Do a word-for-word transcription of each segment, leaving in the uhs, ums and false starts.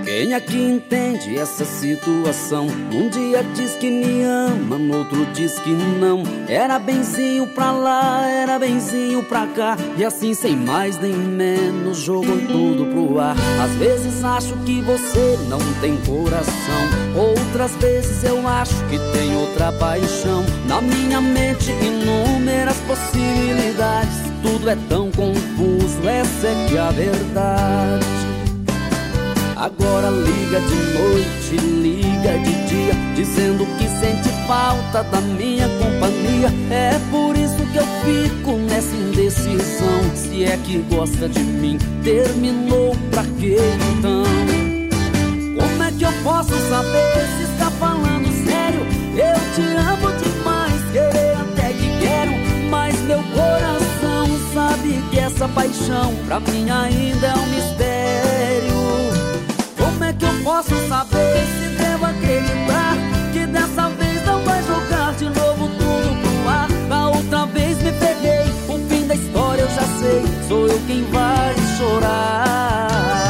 Quem aqui entende essa situação? Um dia diz que me ama, no outro diz que não. Era benzinho pra lá, era benzinho pra cá, e assim sem mais nem menos jogou tudo pro ar. Às vezes acho que você não tem coração, outras vezes eu acho que tem outra paixão. Na minha mente inúmeras possibilidades, tudo é tão confuso, essa é que é a verdade. Agora liga de noite, liga de dia, dizendo que sente falta da minha companhia. É por isso que eu fico nessa indecisão. Se é que gosta de mim, terminou pra quê então? Como é que eu posso saber se está falando sério? Eu te amo demais, querer até que quero, mas meu coração sabe que essa paixão pra mim ainda é um mistério. Como é que eu posso saber se devo acreditar que dessa vez não vai jogar de novo tudo pro ar? Da outra vez me peguei, o fim da história eu já sei, sou eu quem vai chorar.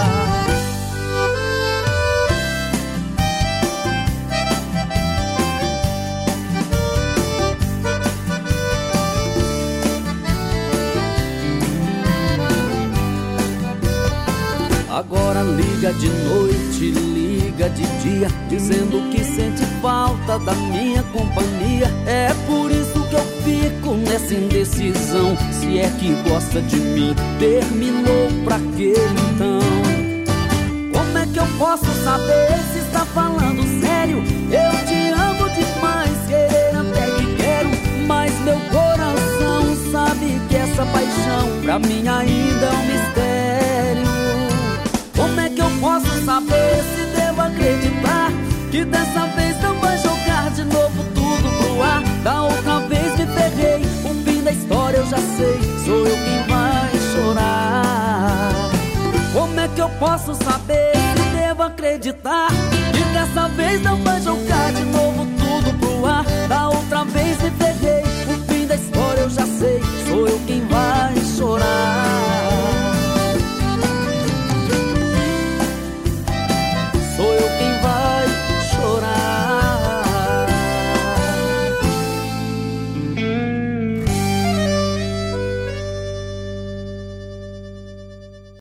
Agora liga de noite, liga de dia, dizendo que sente falta da minha companhia. É por isso que eu fico nessa indecisão. Se é que gosta de mim, terminou pra quê então? Como é que eu posso saber se está falando sério? Eu te amo demais, querer até que quero, mas meu coração sabe que essa paixão pra mim ainda é um mistério. Como é que eu posso saber se devo acreditar que dessa vez não vai jogar de novo tudo pro ar? Da outra vez me peguei, o fim da história eu já sei, sou eu quem vai chorar. Como é que eu posso saber se devo acreditar que dessa vez não vai jogar de novo tudo pro ar? Da outra vez me peguei, o fim da história eu já sei, sou eu quem vai chorar.